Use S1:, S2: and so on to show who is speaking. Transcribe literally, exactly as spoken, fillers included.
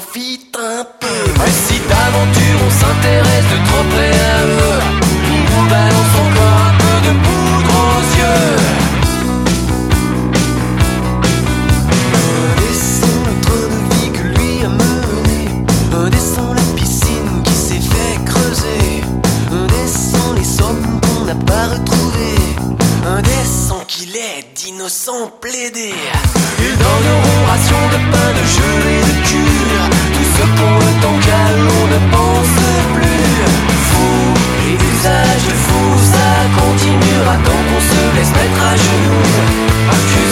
S1: profite un peu. Mais si d'aventure on s'intéresse de trop près à eux, on nous balance encore un peu de poudre aux yeux. Descends le train de vie que lui a mené, descends la piscine qui s'est fait creuser, descends les sommes qu'on n'a pas retrouvées, descends qu'il est d'innocents plaidés. Ils donneront ration de pain, de jeu et de cure, tout ce pour le temps qu'à l'on ne pense plus. Fou et usage fou, ça continuera tant qu'on se laisse mettre à genoux. Accusé